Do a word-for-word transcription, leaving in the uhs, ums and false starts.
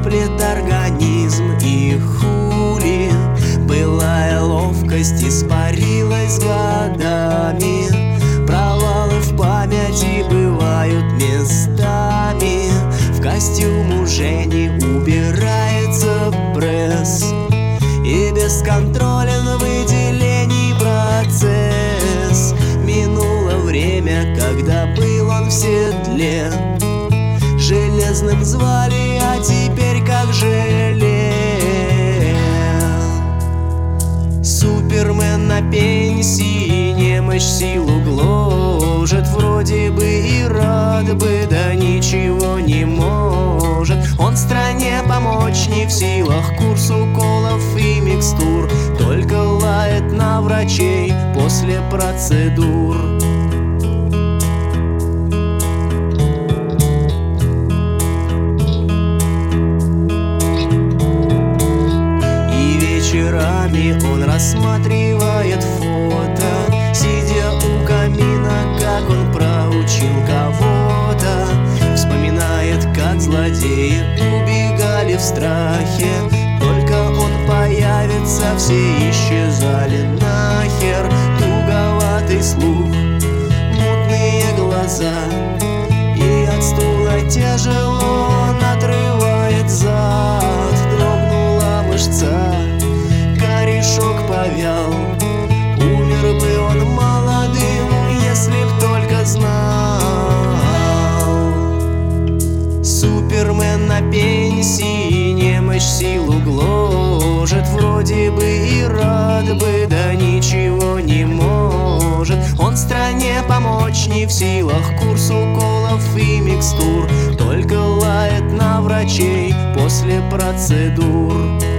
треплет организм и хули. Былая ловкость испарилась годами. Провалы в памяти бывают местами. В костюм уже не убирается пресс, и бесконтролен выделений процесс. Минуло время, когда был он в седле, железным звали, а теперь как желе. Супермен на пенсии, немощь силу гложет. Вроде бы и рад бы, да ничего не может. Он стране помочь не в силах, курс уколов и микстур, только лает на врачей после процедур. Вечерами он рассматривает фото, сидя у камина, как он проучил кого-то. Вспоминает, как злодеи убегали в страхе, только он появится, все исчезали нахер. Туговатый слух, мутные глаза, и от стула тяжело он отрывает зад. Дрогнула мышца, корешок повял. Умер бы он молодым, если б только знал. Супермен на пенсии, немощь силу гложет. Вроде бы и рад бы, да ничего не может. Он стране помочь не в силах, курс уколов и микстур, только лает на врачей после процедур.